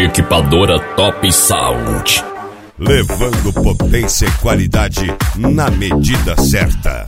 Equipadora Top Sound. Levando potência e qualidade na medida certa.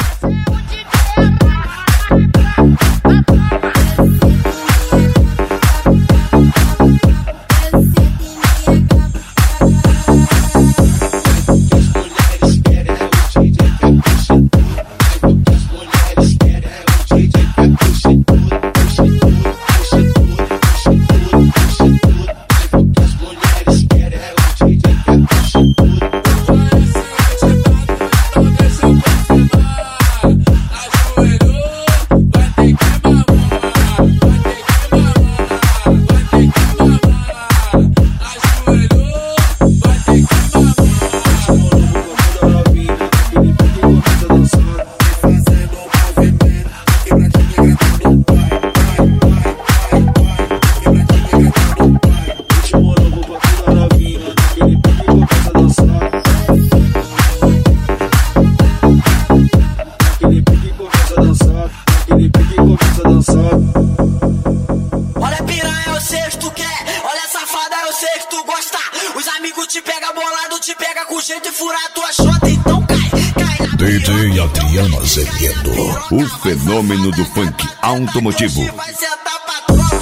Olha piranha, eu sei que tu quer. Olha safada, eu sei que tu gosta. Os amigos te pega bolado, te pega com jeito e fura a tua chota. Então cai na DJ Adriano Azevedo, O fenômeno do funk automotivo. vai sentar pra tropa.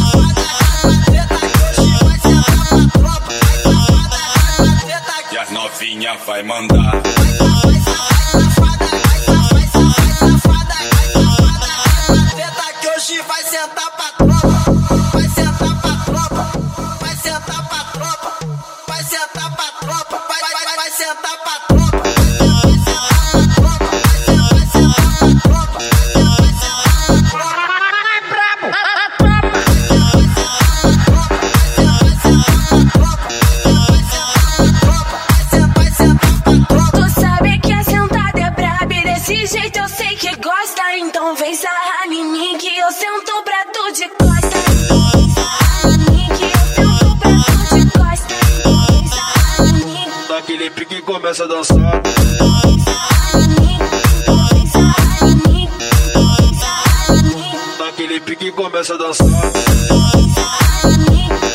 E as novinha vai mandar. Vai sentar pra tropa, vai sentar pra tropa, vai sentar pra tropa, vai sentar pra tropa, vai sentar pra tropa, Tu sabe que a sentada é braba e desse jeito eu sei que gosta. Então vem sarrar em mim que eu sento pra tu de costa. Daquele pique começa a dançar. Daquele pique começa a dançar.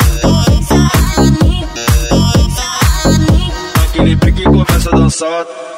Daquele pique começa a dançar.